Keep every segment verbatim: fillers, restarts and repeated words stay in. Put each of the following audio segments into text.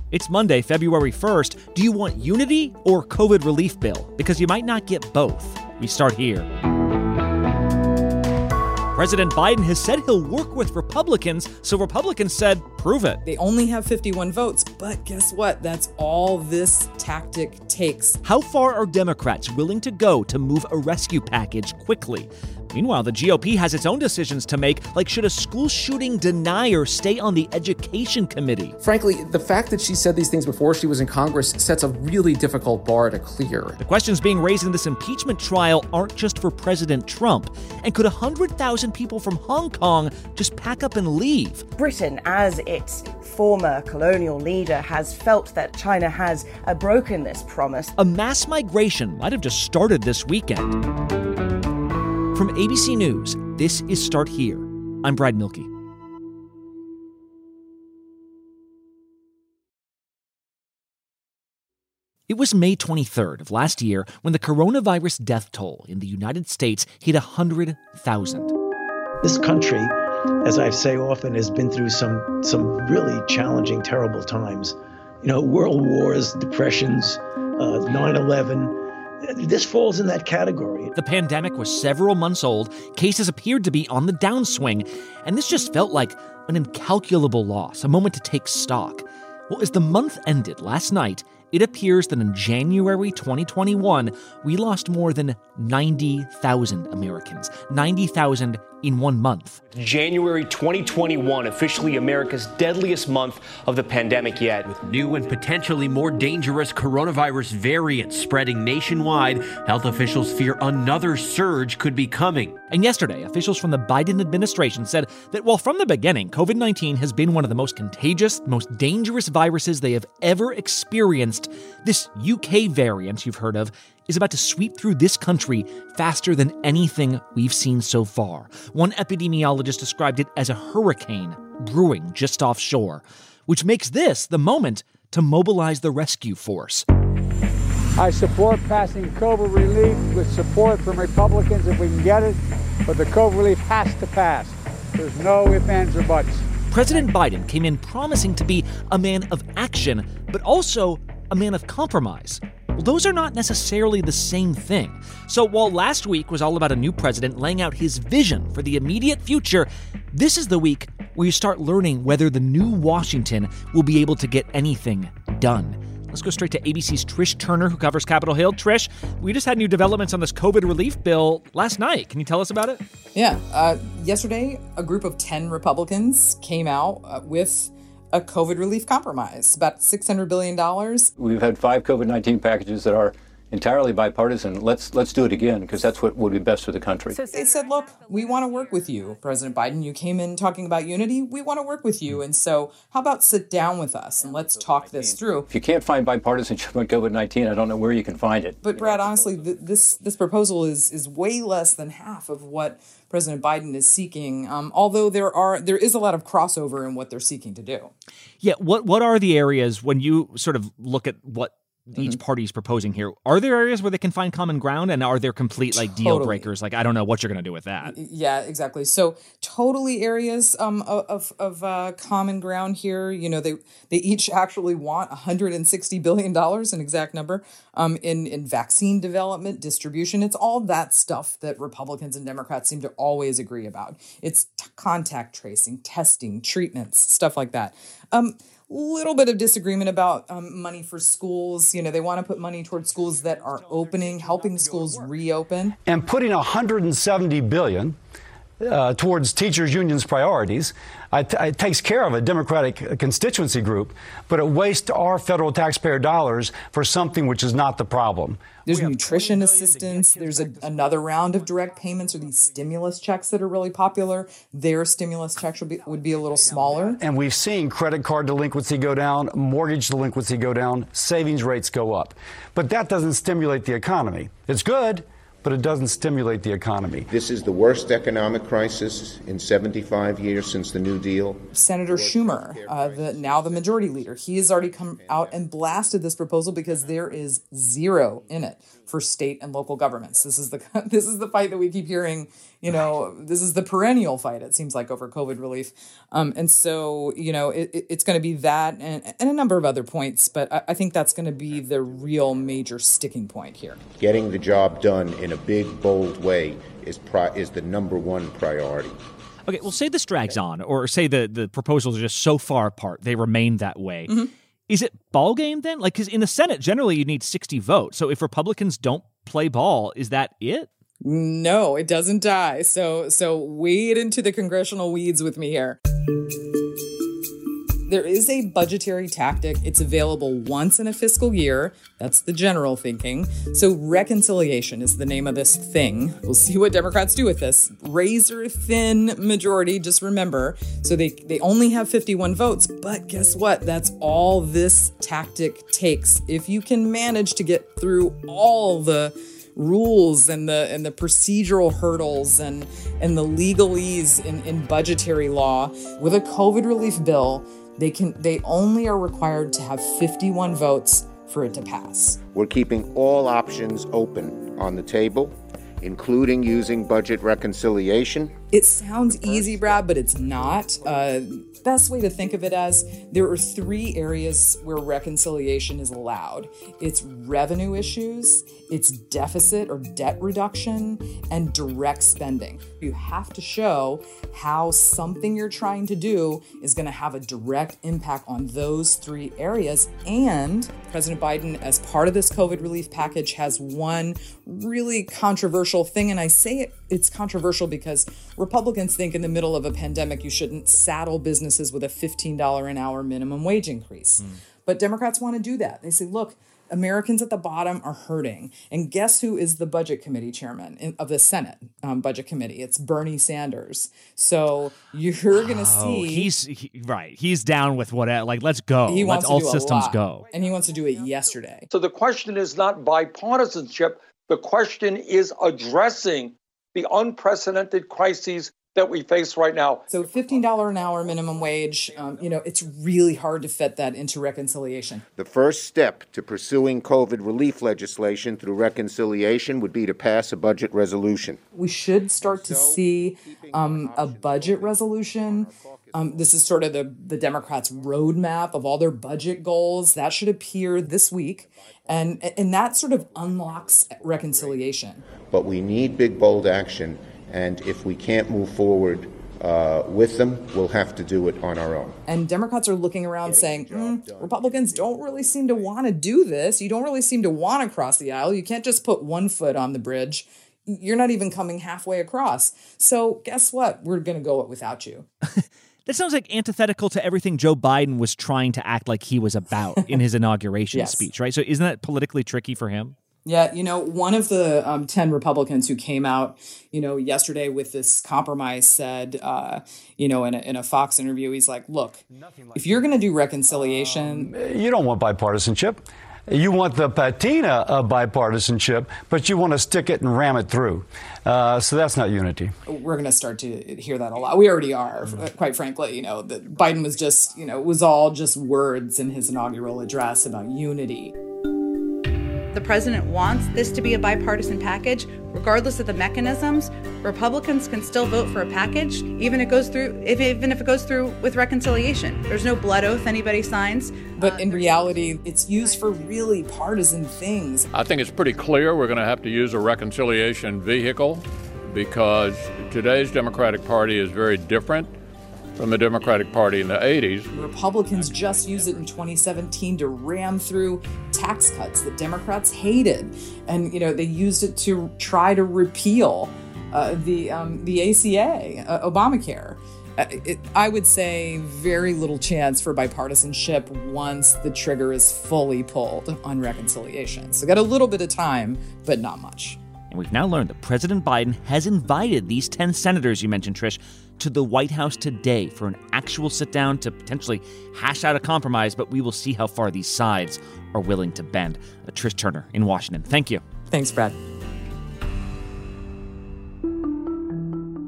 It's Monday, February first. Do you want unity or COVID relief bill? Because you might not get both. We start here. President Biden has said he'll work with Republicans, so Republicans said, prove it. They only have fifty-one votes, but guess what? That's all this tactic takes. How far are Democrats willing to go to move a rescue package quickly? Meanwhile, the G O P has its own decisions to make, like should a school shooting denier stay on the education committee? Frankly, the fact that she said these things before she was in Congress sets a really difficult bar to clear. The questions being raised in this impeachment trial aren't just for President Trump. And could one hundred thousand people from Hong Kong just pack up and leave? Britain, as its former colonial leader, has felt that China has uh, broken this promise. A mass migration might have just started this weekend. From A B C News, this is Start Here. I'm Brad Milkey. It was May twenty-third of last year when the coronavirus death toll in the United States hit one hundred thousand. This country, as I say often, has been through some some really challenging, terrible times. You know, world wars, depressions, uh, nine eleven. This falls in that category. The pandemic was several months old, cases appeared to be on the downswing, and this just felt like an incalculable loss, a moment to take stock. Well, as the month ended last night, it appears that in January twenty twenty-one, we lost more than ninety thousand Americans. ninety thousand in one month. January twenty twenty-one, officially America's deadliest month of the pandemic yet. With new and potentially more dangerous coronavirus variants spreading nationwide, health officials fear another surge could be coming. And yesterday, officials from the Biden administration said that while from the beginning, COVID nineteen has been one of the most contagious, most dangerous viruses they have ever experienced, this U K variant you've heard of is about to sweep through this country faster than anything we've seen so far. One epidemiologist described it as a hurricane brewing just offshore, which makes this the moment to mobilize the rescue force. I support passing COVID relief with support from Republicans if we can get it, but the COVID relief has to pass. There's no ifs, ands, or buts. President Biden came in promising to be a man of action, but also a man of compromise. Well, those are not necessarily the same thing. So while last week was all about a new president laying out his vision for the immediate future, this is the week where you start learning whether the new Washington will be able to get anything done. Let's go straight to A B C's Trish Turner, who covers Capitol Hill. Trish, we just had new developments on this COVID relief bill last night. Can you tell us about it? Yeah. Uh, yesterday, a group of ten Republicans came out uh, with a COVID relief compromise, about six hundred billion dollars. We've had five COVID nineteen packages that are entirely bipartisan. Let's let's do it again, because that's what would be best for the country. So they said, look, we want to work with you, President Biden. You came in talking about unity. We want to work with you. And so how about sit down with us and let's talk this through. If you can't find bipartisanship on COVID nineteen, I don't know where you can find it. But Brad, honestly, th- this this proposal is is way less than half of what President Biden is seeking, um, although there are there is a lot of crossover in what they're seeking to do. Yeah, what what are the areas when you sort of look at what each mm-hmm. party is proposing here? Are there areas where they can find common ground, and are there complete like deal totally. breakers? Like I don't know what you're going to do with that. Yeah, exactly. So totally areas um, of of uh, common ground here. You know, they they each actually want one hundred sixty billion dollars, an exact number, um, in in vaccine development, distribution. It's all that stuff that Republicans and Democrats seem to always agree about. It's t- contact tracing, testing, treatments, stuff like that. Um, Little bit of disagreement about um, money for schools. You know, they want to put money towards schools that are opening, helping schools reopen. And putting one hundred seventy billion dollars uh, towards teachers' unions' priorities. It, it takes care of a Democratic constituency group, but it wastes our federal taxpayer dollars for something which is not the problem. There's nutrition assistance. There's a, another round of direct payments, or these stimulus checks that are really popular. Their stimulus checks would be, would be a little smaller. And we've seen credit card delinquency go down, mortgage delinquency go down, savings rates go up. But that doesn't stimulate the economy. It's good, but it doesn't stimulate the economy. This is the worst economic crisis in seventy-five years since the New Deal. Senator Schumer, uh, the, now the majority leader, he has already come out and blasted this proposal because there is zero in it for state and local governments. This is the this is the fight that we keep hearing You know, this is the perennial fight, it seems like, over COVID relief. Um, and so, you know, it, it's going to be that and, and a number of other points. But I, I think that's going to be the real major sticking point here. Getting the job done in a big, bold way is pri- is the number one priority. Okay, well, say this drags on, or say the, the proposals are just so far apart, they remain that way. Mm-hmm. Is it ball game then? Like, because in the Senate, generally you need sixty votes. So if Republicans don't play ball, is that it? No, it doesn't die. So, so wade into the congressional weeds with me here. There is a budgetary tactic. It's available once in a fiscal year. That's the general thinking. So reconciliation is the name of this thing. We'll see what Democrats do with this. Razor thin majority, just remember. So they, they only have fifty-one votes, but guess what? That's all this tactic takes. If you can manage to get through all the rules and the and the procedural hurdles and, and the legalese in, in budgetary law with a COVID relief bill, They can. They only are required to have fifty-one votes for it to pass. We're keeping all options open on the table, including using budget reconciliation. It sounds easy, Brad, but it's not. Uh, best way to think of it as there are three areas where reconciliation is allowed. It's revenue issues, it's deficit or debt reduction, and direct spending. You have to show how something you're trying to do is going to have a direct impact on those three areas. And President Biden, as part of this COVID relief package, has one really controversial thing. And I say it, it's controversial because Republicans think in the middle of a pandemic, you shouldn't saddle businesses with a fifteen dollars an hour minimum wage increase. Mm. But Democrats want to do that. They say, look, Americans at the bottom are hurting. And guess who is the budget committee chairman in, of the Senate um, budget committee? It's Bernie Sanders. So you're going to see. Oh, he's he, right. He's down with what, like, let's go. He let's wants to all do systems a lot. go. And he wants to do it yesterday. So the question is not bipartisanship. The question is addressing the unprecedented crises that we face right now. So fifteen dollars an hour minimum wage, um, you know, it's really hard to fit that into reconciliation. The first step to pursuing COVID relief legislation through reconciliation would be to pass a budget resolution. We should start to see um, a budget resolution. Um, this is sort of the, the Democrats' roadmap of all their budget goals. That should appear this week. And, and that sort of unlocks reconciliation. But we need big, bold action. And if we can't move forward uh, with them, we'll have to do it on our own. And Democrats are looking around saying, mm, Republicans don't really seem to want to do this. You don't really seem to want to cross the aisle. You can't just put one foot on the bridge. You're not even coming halfway across. So guess what? We're going to go it without you. That sounds like antithetical to everything Joe Biden was trying to act like he was about in his inauguration Yes. speech, right? So isn't that politically tricky for him? Yeah, you know, one of the um, ten Republicans who came out, you know, yesterday with this compromise said, uh, you know, in a, in a Fox interview, he's like, look, if you're going to do reconciliation. Um, you don't want bipartisanship. You want the patina of bipartisanship, but you want to stick it and ram it through. Uh, so that's not unity. We're going to start to hear that a lot. We already are, quite frankly. You know, that Biden was just, you know, it was all just words in his inaugural address about unity. The president wants this to be a bipartisan package. Regardless of the mechanisms, Republicans can still vote for a package, even if it goes through, if, even if it goes through with reconciliation. There's no blood oath anybody signs. But in reality, it's used for really partisan things. I think it's pretty clear we're going to have to use a reconciliation vehicle because today's Democratic Party is very different from the Democratic Party in the eighties. Republicans just used it in twenty seventeen to ram through tax cuts that Democrats hated. And, you know, they used it to try to repeal uh, the um, the A C A, uh, Obamacare. Uh, it, I would say very little chance for bipartisanship once the trigger is fully pulled on reconciliation. So got a little bit of time, but not much. And we've now learned that President Biden has invited these ten senators you mentioned, Trish, to the White House today for an actual sit-down to potentially hash out a compromise, but we will see how far these sides are willing to bend. Uh, Trish Turner in Washington. Thank you. Thanks, Brad.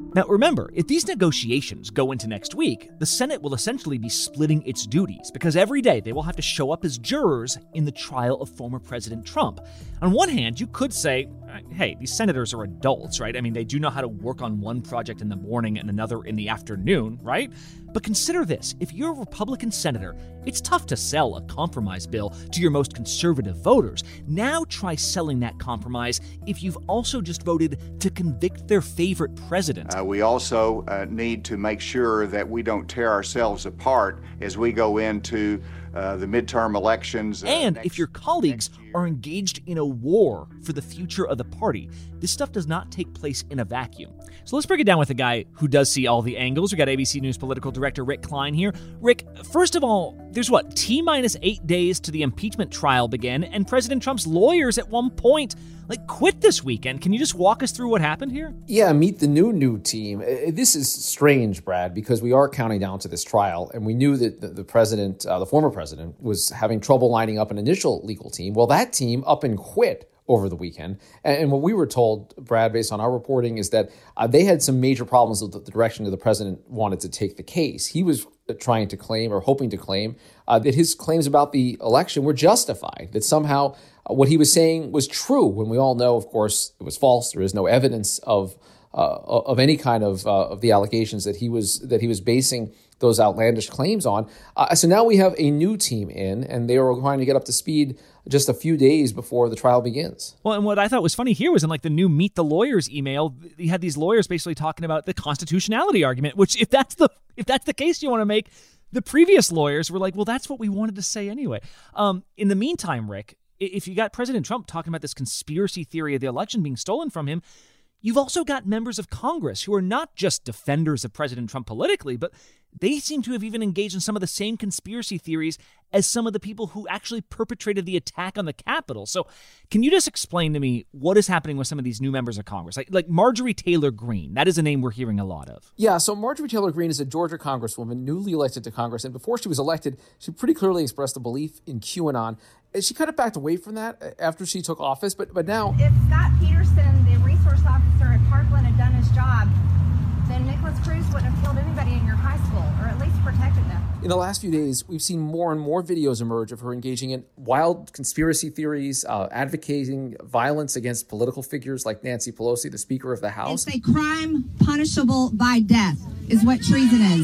Now remember, if these negotiations go into next week, the Senate will essentially be splitting its duties because every day they will have to show up as jurors in the trial of former President Trump. On one hand, you could say, hey, these senators are adults, right? I mean, they do know how to work on one project in the morning and another in the afternoon, right? But consider this, if you're a Republican senator, it's tough to sell a compromise bill to your most conservative voters. Now try selling that compromise if you've also just voted to convict their favorite president. Uh, we also uh, need to make sure that we don't tear ourselves apart as we go into uh, the midterm elections. Uh, and next, if your colleagues are engaged in a war for the future of the party, this stuff does not take place in a vacuum. So let's break it down with a guy who does see all the angles. We got A B C News political director Rick Klein here. Rick, first of all, there's what, T minus eight days to the impeachment trial begin, and President Trump's lawyers at one point, like, quit this weekend. Can you just walk us through what happened here? Yeah, meet the new, new team. This is strange, Brad, because we are counting down to this trial, and we knew that the, the president, uh, the former president, was having trouble lining up an initial legal team. Well, that team up and quit over the weekend. And what we were told, Brad, based on our reporting, is that uh, they had some major problems with the direction that the president wanted to take the case. He was trying to claim or hoping to claim uh, that his claims about the election were justified, that somehow uh, what he was saying was true, when we all know, of course, it was false. There is no evidence of uh, of any kind of uh, of the allegations that he was that he was basing those outlandish claims on. Uh, so now we have a new team in, and they are trying to get up to speed just a few days before the trial begins. Well, and what I thought was funny here was in like the new Meet the Lawyers email, you had these lawyers basically talking about the constitutionality argument, which if that's the if that's the case you want to make, the previous lawyers were like, well, that's what we wanted to say anyway. Um, in the meantime, Rick, if you got President Trump talking about this conspiracy theory of the election being stolen from him, you've also got members of Congress who are not just defenders of President Trump politically, but they seem to have even engaged in some of the same conspiracy theories as some of the people who actually perpetrated the attack on the Capitol. So can you just explain to me what is happening with some of these new members of Congress? Like, like Marjorie Taylor Greene, that is a name we're hearing a lot of. Yeah, so Marjorie Taylor Greene is a Georgia congresswoman, newly elected to Congress. And before she was elected, she pretty clearly expressed a belief in QAnon. And she kind of backed away from that after she took office. But, but now... If Scott Peterson, the resource officer at Parkland, had done his job, then Nicholas Cruz wouldn't have killed anybody in your high school, or at least protected them. In the last few days, we've seen more and more videos emerge of her engaging in wild conspiracy theories, uh, advocating violence against political figures like Nancy Pelosi, the Speaker of the House. It's a crime punishable by death, is what treason is.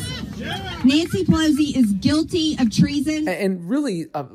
Nancy Pelosi is guilty of treason. And really... Uh,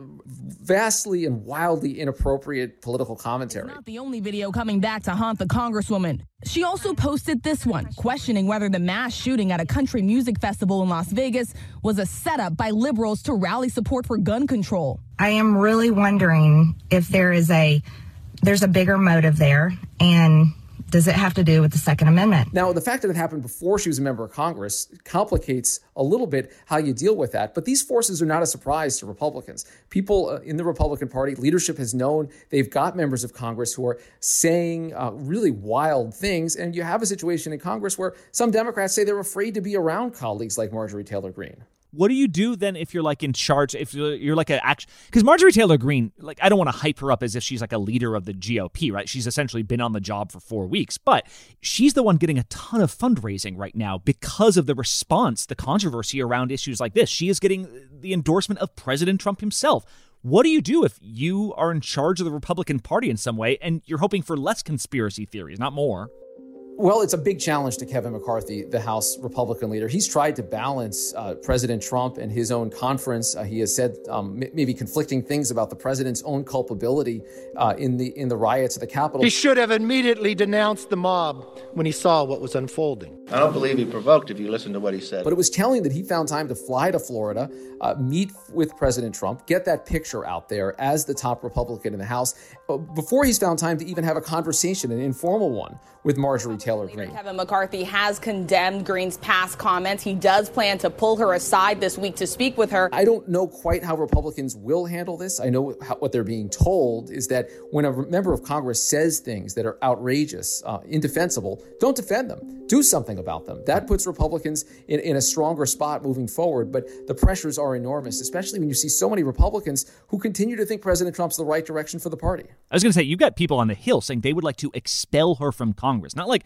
vastly and wildly inappropriate political commentary. It's not the only video coming back to haunt the Congresswoman. She also posted this one, questioning whether the mass shooting at a country music festival in Las Vegas was a setup by liberals to rally support for gun control. I am really wondering if there is a, there's a bigger motive there, and does it have to do with the Second Amendment? Now, the fact that it happened before she was a member of Congress complicates a little bit how you deal with that. But these forces are not a surprise to Republicans. People uh, in the Republican Party, leadership has known they've got members of Congress who are saying uh, really wild things. And you have a situation in Congress where some Democrats say they're afraid to be around colleagues like Marjorie Taylor Greene. What do you do then if you're like in charge, if you're, you're like a action? Because Marjorie Taylor Greene, like, I don't want to hype her up as if she's like a leader of the G O P, right? She's essentially been on the job for four weeks, but she's the one getting a ton of fundraising right now because of the response, the controversy around issues like this. She is getting the endorsement of President Trump himself. What do you do if you are in charge of the Republican Party in some way and you're hoping for less conspiracy theories, not more? Well, it's a big challenge to Kevin McCarthy, the House Republican leader. He's tried to balance uh, President Trump and his own conference. Uh, he has said um, m- maybe conflicting things about the president's own culpability uh, in the in the riots at the Capitol. He should have immediately denounced the mob when he saw what was unfolding. I don't believe he provoked if you listen to what he said. But it was telling that he found time to fly to Florida, uh, meet with President Trump, get that picture out there as the top Republican in the House, uh, before he's found time to even have a conversation, an informal one, with Marjorie Taylor Greene. Kevin McCarthy has condemned Greene's past comments. He does plan to pull her aside this week to speak with her. I don't know quite how Republicans will handle this. I know how, what they're being told is that when a member of Congress says things that are outrageous, uh, indefensible, don't defend them. Do something about them. That puts Republicans in, in a stronger spot moving forward. But the pressures are enormous, especially when you see so many Republicans who continue to think President Trump's the right direction for the party. I was going to say, you've got people on the Hill saying they would like to expel her from Congress. Not like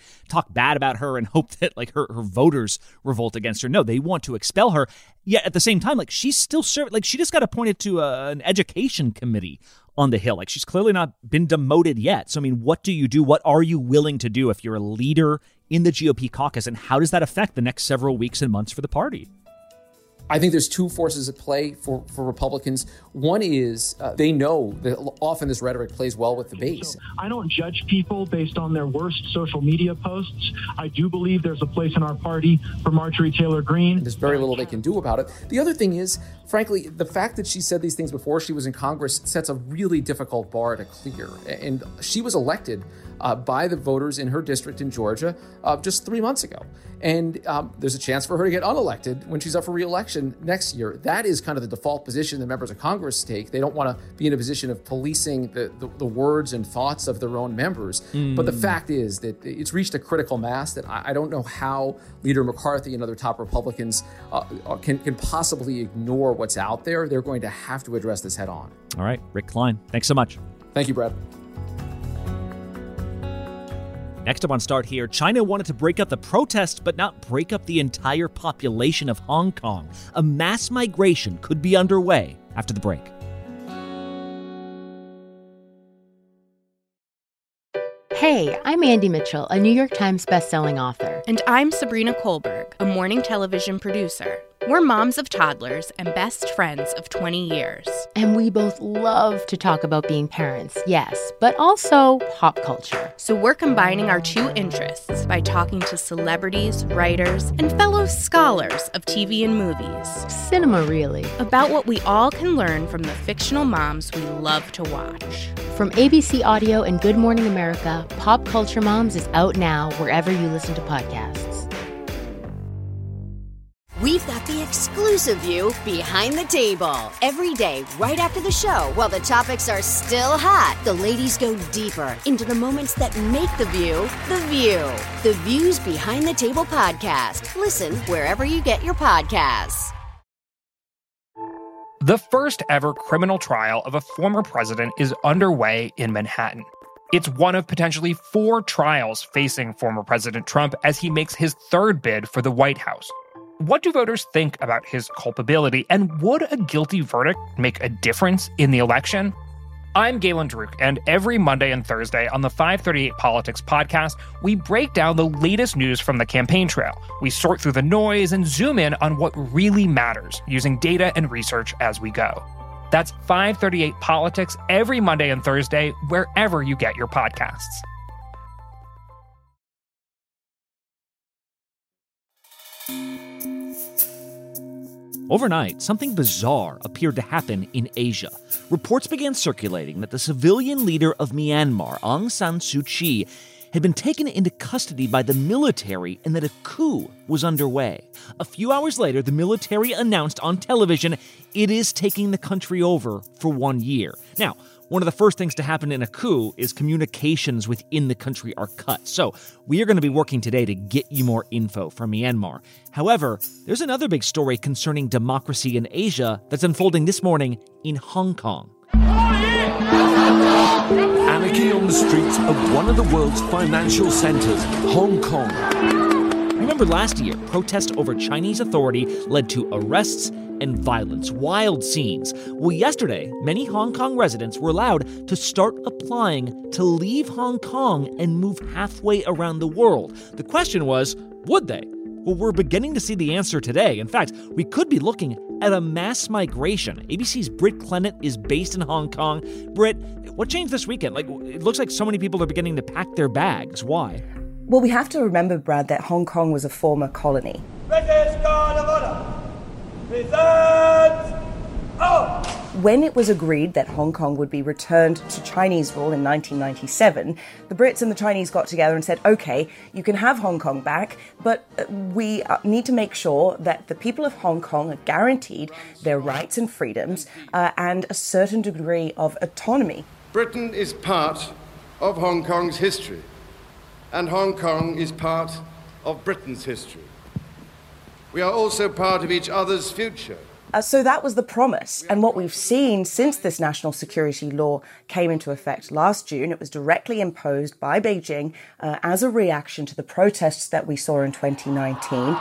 talk bad about her and hope that like her, her voters revolt against her. No, they want to expel her. Yet at the same time, like she's still serving, like she just got appointed to a, an education committee on the Hill. Like she's clearly not been demoted yet. So, I mean, what do you do? What are you willing to do if you're a leader in the G O P caucus? And how does that affect the next several weeks and months for the party? I think there's two forces at play for, for Republicans. One is uh, they know that often this rhetoric plays well with the base. So I don't judge people based on their worst social media posts. I do believe there's a place in our party for Marjorie Taylor Greene. There's very little they can do about it. The other thing is, frankly, the fact that she said these things before she was in Congress sets a really difficult bar to clear. And she was elected uh, by the voters in her district in Georgia uh, just three months ago. And um, there's a chance for her to get unelected when she's up for re-election next year. That is kind of the default position that members of Congress take. They don't want to be in a position of policing the, the, the words and thoughts of their own members. Mm. But the fact is that it's reached a critical mass that I, I don't know how Leader McCarthy and other top Republicans uh, can, can possibly ignore what's out there. They're going to have to address this head on. All right, Rick Klein, thanks so much. Thank you, Brad. Next up on Start Here, China wanted to break up the protest, but not break up the entire population of Hong Kong. A mass migration could be underway after the break. Hey, I'm Andy Mitchell, a New York Times bestselling author. And I'm Sabrina Kohlberg, a morning television producer. We're moms of toddlers and best friends of twenty years. And we both love to talk about being parents, yes, but also pop culture. So we're combining our two interests by talking to celebrities, writers, and fellow scholars of T V and movies. Cinema, really. About what we all can learn from the fictional moms we love to watch. From A B C Audio and Good Morning America, Pop Culture Moms is out now wherever you listen to podcasts. We've got the exclusive view behind the table. Every day, right after the show, while the topics are still hot, the ladies go deeper into the moments that make the view the view. The Views Behind the Table podcast. Listen wherever you get your podcasts. The first ever criminal trial of a former president is underway in Manhattan. It's one of potentially four trials facing former President Trump as he makes his third bid for the White House. What do voters think about his culpability, and would a guilty verdict make a difference in the election? I'm Galen Druk, and every Monday and Thursday on the five thirty-eight Politics podcast, we break down the latest news from the campaign trail. We sort through the noise and zoom in on what really matters, using data and research as we go. That's five thirty-eight Politics every Monday and Thursday, wherever you get your podcasts. Overnight, something bizarre appeared to happen in Asia. Reports began circulating that the civilian leader of Myanmar, Aung San Suu Kyi, had been taken into custody by the military and that a coup was underway. A few hours later, the military announced on television it is taking the country over for one year. Now, one of the first things to happen in a coup is communications within the country are cut. So we are going to be working today to get you more info from Myanmar. However, there's another big story concerning democracy in Asia that's unfolding this morning in Hong Kong. Anarchy on the streets of one of the world's financial centers, Hong Kong. Remember last year, protests over Chinese authority led to arrests and violence, wild scenes. Well, yesterday, many Hong Kong residents were allowed to start applying to leave Hong Kong and move halfway around the world. The question was, would they? Well, we're beginning to see the answer today. In fact, we could be looking at a mass migration. A B C's Britt Clennett is based in Hong Kong. Britt, what changed this weekend? Like, it looks like so many people are beginning to pack their bags. Why? Well, we have to remember, Brad, that Hong Kong was a former colony. British Guard of Honor, present up! When it was agreed that Hong Kong would be returned to Chinese rule in nineteen ninety-seven, the Brits and the Chinese got together and said, okay, you can have Hong Kong back, but we need to make sure that the people of Hong Kong are guaranteed their rights and freedoms uh, and a certain degree of autonomy. Britain is part of Hong Kong's history, and Hong Kong is part of Britain's history. We are also part of each other's future. Uh, so that was the promise. And what we've seen since this national security law came into effect last June, it was directly imposed by Beijing uh, as a reaction to the protests that we saw in twenty nineteen.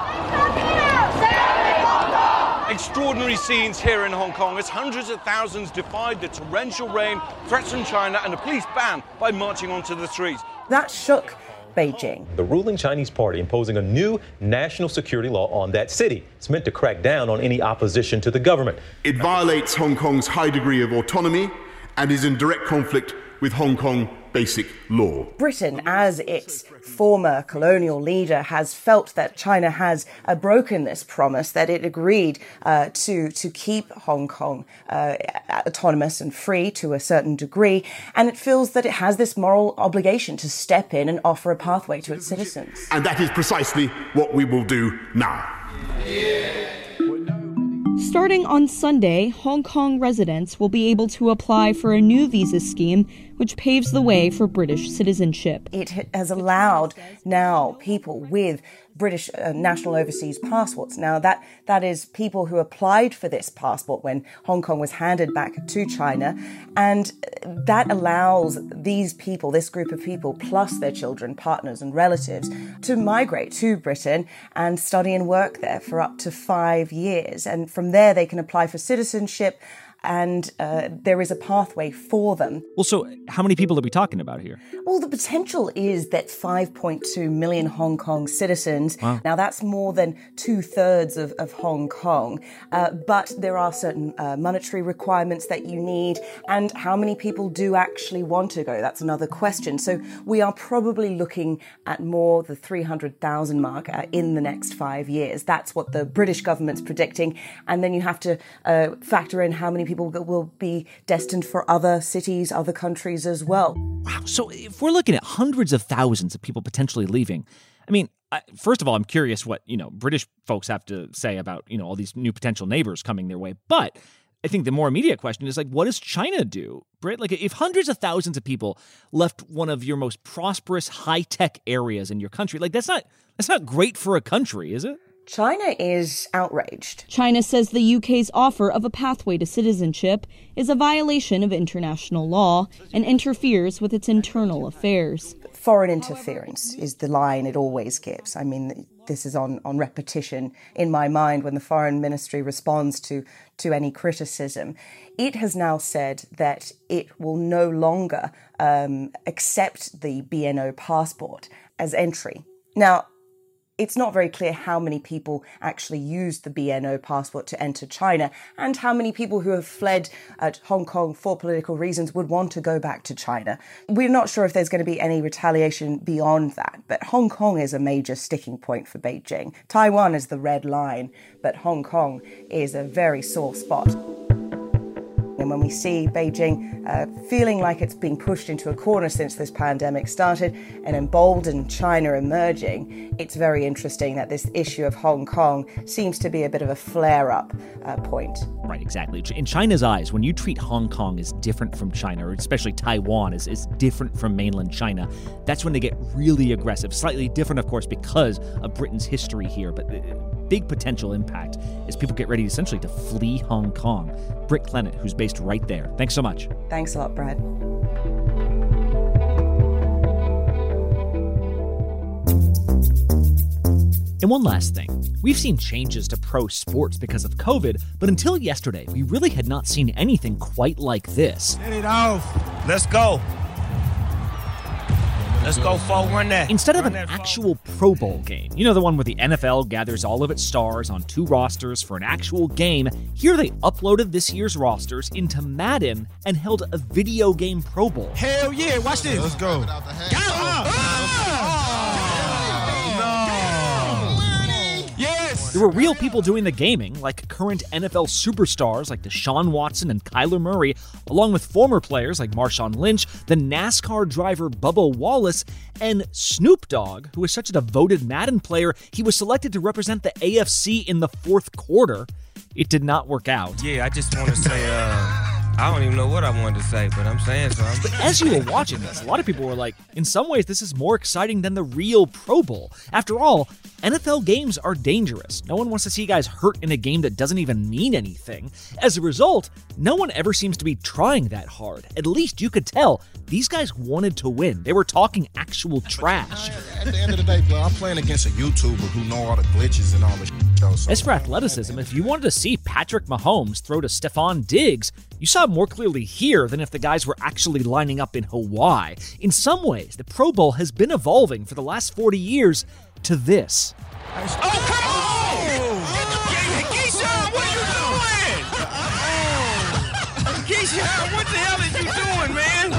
Extraordinary scenes here in Hong Kong as hundreds of thousands defied the torrential rain, threatened China and a police ban by marching onto the streets. That shook Beijing. The ruling Chinese party imposing a new national security law on that city. It's meant to crack down on any opposition to the government. It violates Hong Kong's high degree of autonomy and is in direct conflict with Hong Kong basic law. Britain, as its former colonial leader, has felt that China has uh, broken this promise, that it agreed uh, to, to keep Hong Kong uh, autonomous and free to a certain degree, and it feels that it has this moral obligation to step in and offer a pathway to its citizens. And that is precisely what we will do now. Starting on Sunday, Hong Kong residents will be able to apply for a new visa scheme which paves the way for British citizenship. It has allowed now people with British uh, national overseas passports. Now, that that is people who applied for this passport when Hong Kong was handed back to China. And that allows these people, this group of people, plus their children, partners and relatives, to migrate to Britain and study and work there for up to five years. And from there, they can apply for citizenship, and uh, there is a pathway for them. Well, so how many people are we talking about here? Well, the potential is that five point two million Hong Kong citizens, wow. Now that's more than two-thirds of, of Hong Kong, uh, but there are certain uh, monetary requirements that you need, and how many people do actually want to go? That's another question. So we are probably looking at more the three hundred thousand mark uh, in the next five years. That's what the British government's predicting, and then you have to uh, factor in how many people People that will be destined for other cities, other countries as well. Wow. So if we're looking at hundreds of thousands of people potentially leaving, I mean, I, first of all, I'm curious what, you know, British folks have to say about, you know, all these new potential neighbors coming their way. But I think the more immediate question is, like, what does China do, Brit? Like, if hundreds of thousands of people left one of your most prosperous, high-tech areas in your country, like, that's not that's not great for a country, is it? China is outraged. China says the U K's offer of a pathway to citizenship is a violation of international law and interferes with its internal affairs. Foreign interference is the line it always gives. I mean, this is on, on repetition in my mind when the Foreign Ministry responds to, to any criticism. It has now said that it will no longer um, accept the B N O passport as entry. Now, it's not very clear how many people actually used the B N O passport to enter China, and how many people who have fled uh, Hong Kong for political reasons would want to go back to China. We're not sure if there's going to be any retaliation beyond that, but Hong Kong is a major sticking point for Beijing. Taiwan is the red line, but Hong Kong is a very sore spot. And when we see Beijing uh, feeling like it's being pushed into a corner since this pandemic started, and emboldened China emerging, it's very interesting that this issue of Hong Kong seems to be a bit of a flare-up uh, point. Right, exactly. In China's eyes, when you treat Hong Kong as different from China, or especially Taiwan as, as different from mainland China, that's when they get really aggressive. Slightly different, of course, because of Britain's history here, but big potential impact as people get ready essentially to flee Hong Kong. Britt Clennett, who's based right there. Thanks so much. Thanks a lot, Brad. And one last thing. We've seen changes to pro sports because of COVID, but until yesterday, we really had not seen anything quite like this. Get it off. Let's go. Let's go forward, run that. Instead of run an that actual Pro Bowl game, you know, the one where the N F L gathers all of its stars on two rosters for an actual game, here they uploaded this year's rosters into Madden and held a video game Pro Bowl. Hell yeah, watch this. Let's go. Got him. There were real people doing the gaming, like current N F L superstars like Deshaun Watson and Kyler Murray, along with former players like Marshawn Lynch, the NASCAR driver Bubba Wallace, and Snoop Dogg, who is such a devoted Madden player, he was selected to represent the A F C in the fourth quarter. It did not work out. Yeah, I just want to say, uh, I don't even know what I wanted to say, but I'm saying something. But as you were watching this, a lot of people were like, in some ways, this is more exciting than the real Pro Bowl. After all, N F L games are dangerous. No one wants to see guys hurt in a game that doesn't even mean anything. As a result, no one ever seems to be trying that hard. At least you could tell these guys wanted to win. They were talking actual trash. At the end of the day, bro, I'm playing against a YouTuber who know all the glitches and all the shit. So. As for athleticism, if you wanted to see Patrick Mahomes throw to Stephon Diggs, you saw it more clearly here than if the guys were actually lining up in Hawaii. In some ways, the Pro Bowl has been evolving for the last forty years to this. Oh, come on! Keyshawn, what are you doing? Keyshawn, what the hell are you doing, man?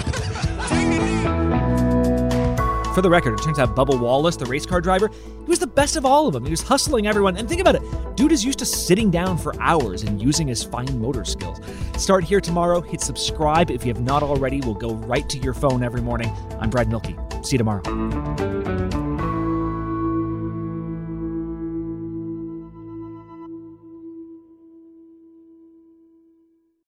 For the record, it turns out Bubba Wallace, the race car driver, he was the best of all of them. He was hustling everyone. And think about it, dude is used to sitting down for hours and using his fine motor skills. Start here tomorrow. Hit subscribe if you have not already. We'll go right to your phone every morning. I'm Brad Milkey. See you tomorrow.